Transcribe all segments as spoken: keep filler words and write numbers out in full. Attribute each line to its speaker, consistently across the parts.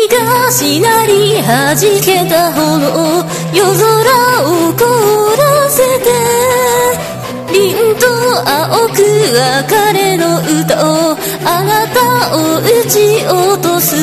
Speaker 1: がしなり弾けた炎、夜空を凍らせて、凛と青く別れの歌をあなたを撃ち落とす。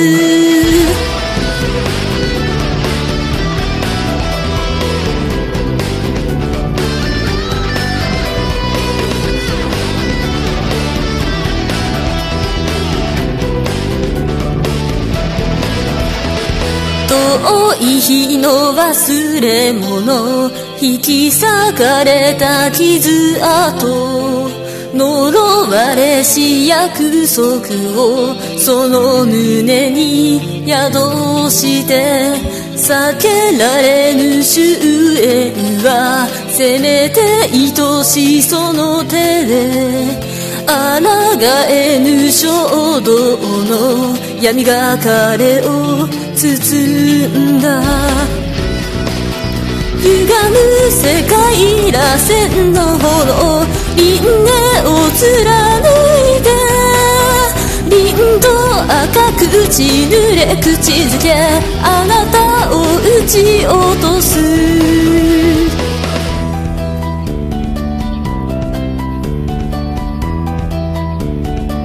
Speaker 1: 遠い日の忘れ物、引き裂かれた傷跡、呪われし約束をその胸に宿して、避けられぬ終焉はせめて愛しその手で、抗えぬ衝動の闇が彼を包んだ。歪む世界らせんの炎、輪廻を貫いて、凛と赤く血濡れ口づけ、あなたを撃ち落と